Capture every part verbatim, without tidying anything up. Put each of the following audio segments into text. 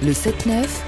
Le sept neuf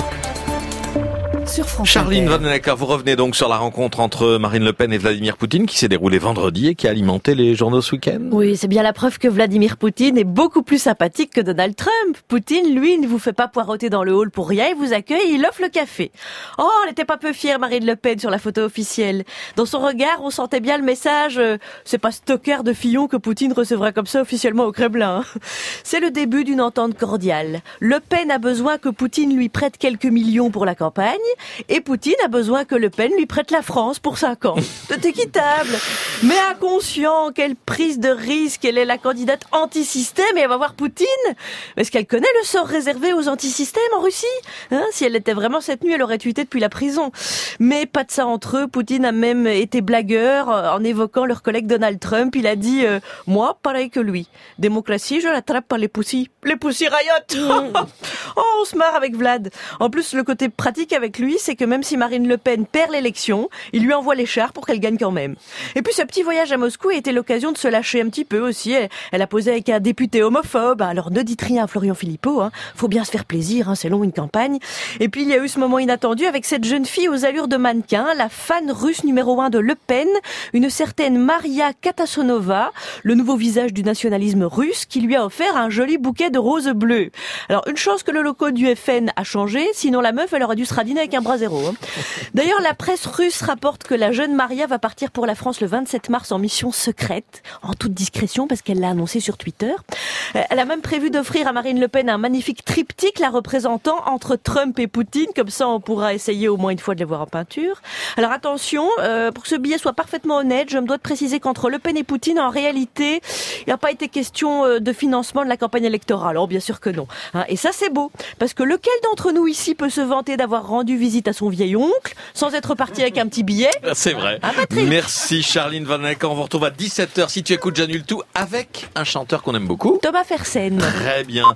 sur France Charline Inter. Vanhoenacker, vous revenez donc sur la rencontre entre Marine Le Pen et Vladimir Poutine qui s'est déroulée vendredi et qui a alimenté les journaux ce week-end. Oui, c'est bien la preuve que Vladimir Poutine est beaucoup plus sympathique que Donald Trump. Poutine, lui, ne vous fait pas poireauter dans le hall pour rien, il vous accueille, il offre le café. Oh, elle n'était pas peu fière, Marine Le Pen, sur la photo officielle. Dans son regard, on sentait bien le message euh, « C'est pas Stocker de Fillon que Poutine recevra comme ça officiellement au Kremlin. » C'est le début d'une entente cordiale. Le Pen a besoin que Poutine lui prête quelques millions pour la campagne, et Poutine a besoin que Le Pen lui prête la France pour cinq ans. C'est équitable. Mais inconscient, quelle prise de risque. Elle est la candidate anti-système et elle va voir Poutine. Est-ce qu'elle connaît le sort réservé aux anti-systèmes en Russie hein, Si elle était vraiment cette nuit, elle aurait tweeté depuis la prison. Mais pas de ça entre eux. Poutine a même été blagueur en évoquant leur collègue Donald Trump. Il a dit euh, « Moi, pareil que lui. Démocratie, je l'attrape par les poussis. Les poussis rayotent. » Oh, on se marre avec Vlad. En plus, le côté pratique avec lui, c'est que même si Marine Le Pen perd l'élection, il lui envoie les chars pour qu'elle gagne quand même. Et puis ce petit voyage à Moscou a été l'occasion de se lâcher un petit peu aussi. Elle, elle a posé avec un député homophobe. Alors ne dites rien à Florian Philippot, hein. Faut bien se faire plaisir, hein. C'est long une campagne. Et puis il y a eu ce moment inattendu avec cette jeune fille aux allures de mannequin, la fan russe numéro un de Le Pen, une certaine Maria Katasonova, le nouveau visage du nationalisme russe, qui lui a offert un joli bouquet de roses bleues. Alors une chance que le logo du F N a changé, sinon la meuf elle aurait dû se radiner avec un bras zéro. Hein. D'ailleurs, la presse russe rapporte que la jeune Maria va partir pour la France le vingt-sept mars en mission secrète, en toute discrétion parce qu'elle l'a annoncé sur Twitter. Elle a même prévu d'offrir à Marine Le Pen un magnifique triptyque la représentant entre Trump et Poutine, comme ça on pourra essayer au moins une fois de les voir en peinture. Alors attention, euh, pour que ce billet soit parfaitement honnête, je me dois de préciser qu'entre Le Pen et Poutine, en réalité, il n'y a pas été question de financement de la campagne électorale. Alors bien sûr que non. Hein, et ça c'est beau, parce que lequel d'entre nous ici peut se vanter d'avoir rendu visite à son vieil oncle sans être parti avec un petit billet? C'est vrai. Ah, Patrick. Merci Charline Vanhoenacker. On vous retrouve à dix-sept heures si tu écoutes J'annule tout avec un chanteur qu'on aime beaucoup. Thomas Fersen. Très bien.